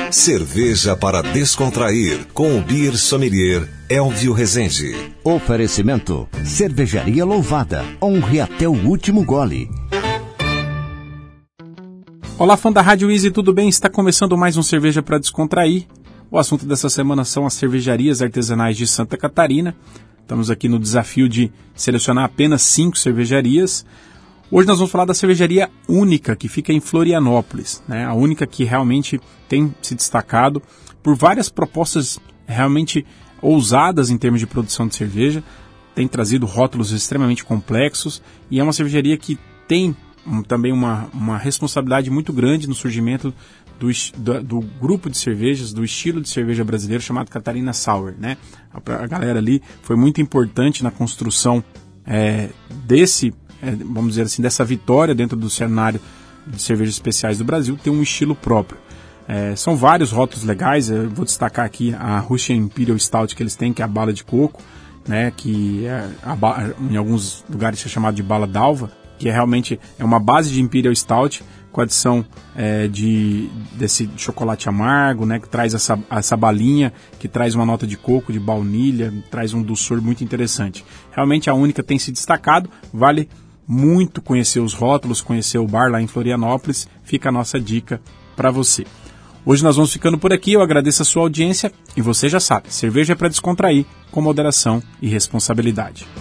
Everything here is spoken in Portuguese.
Cerveja para descontrair, com o Beer Sommelier Elvio Rezende. Oferecimento: Cervejaria Louvada. Honre até o último gole. Olá, fã da Rádio Easy, tudo bem? Está começando mais um Cerveja para Descontrair. O assunto dessa semana são as cervejarias artesanais de Santa Catarina. Estamos aqui no desafio de selecionar apenas 5 cervejarias. Hoje nós vamos falar da cervejaria única, que fica em Florianópolis, né? A única que realmente tem se destacado por várias propostas realmente ousadas em termos de produção de cerveja, tem trazido rótulos extremamente complexos e é uma cervejaria que tem também uma responsabilidade muito grande no surgimento do grupo de cervejas, do estilo de cerveja brasileiro chamado Catarina Sour, né? A galera ali foi muito importante na construção vamos dizer assim, dessa vitória dentro do cenário de cervejas especiais do Brasil, tem um estilo próprio. São vários rótulos legais, eu vou destacar aqui a Russian Imperial Stout que eles têm, que é a bala de coco, né, que em alguns lugares é chamado de bala d'alva, que realmente é uma base de Imperial Stout com adição desse chocolate amargo, né, que traz essa balinha, que traz uma nota de coco, de baunilha, traz um doçor muito interessante. Realmente a única tem se destacado, vale muito conhecer os rótulos, conhecer o bar lá em Florianópolis, fica a nossa dica para você. Hoje nós vamos ficando por aqui, eu agradeço a sua audiência e você já sabe, cerveja é para descontrair, com moderação e responsabilidade.